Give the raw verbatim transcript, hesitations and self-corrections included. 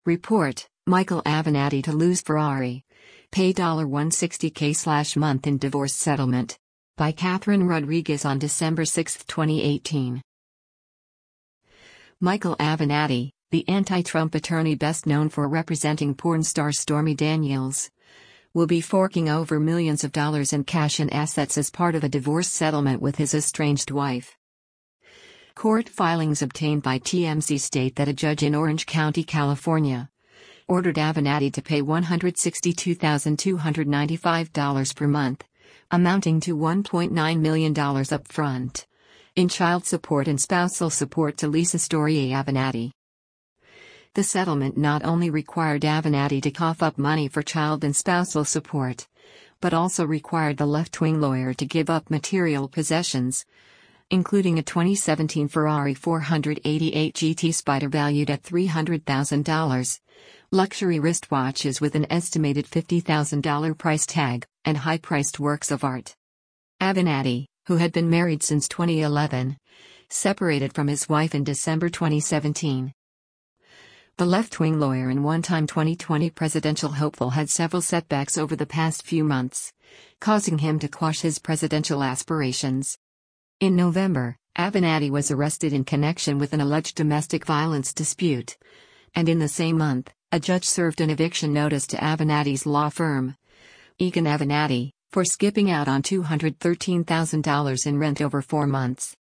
Report, Michael Avenatti to lose Ferrari. Pay one hundred sixty thousand slash month in divorce settlement. By Catherine Rodriguez on December sixth, twenty eighteen. Michael Avenatti, the anti-Trump attorney best known for representing porn star Stormy Daniels, will be forking over millions of dollars in cash and assets as part of a divorce settlement with his estranged wife. Court filings obtained by T M Z state that a judge in Orange County, California, ordered Avenatti to pay one hundred sixty-two thousand two hundred ninety-five dollars per month, amounting to one point nine million dollars up front, in child support and spousal support to Lisa Story Avenatti. The settlement not only required Avenatti to cough up money for child and spousal support, but also required the left-wing lawyer to give up material possessions, including a twenty seventeen Ferrari four eighty-eight G T Spider valued at three hundred thousand dollars, luxury wristwatches with an estimated fifty thousand dollars price tag, and high-priced works of art. Avenatti, who had been married since twenty eleven, separated from his wife in December twenty seventeen. The left-wing lawyer and one-time twenty twenty presidential hopeful had several setbacks over the past few months, causing him to quash his presidential aspirations. In November, Avenatti was arrested in connection with an alleged domestic violence dispute, and in the same month, a judge served an eviction notice to Avenatti's law firm, Egan Avenatti, for skipping out on two hundred thirteen thousand dollars in rent over four months.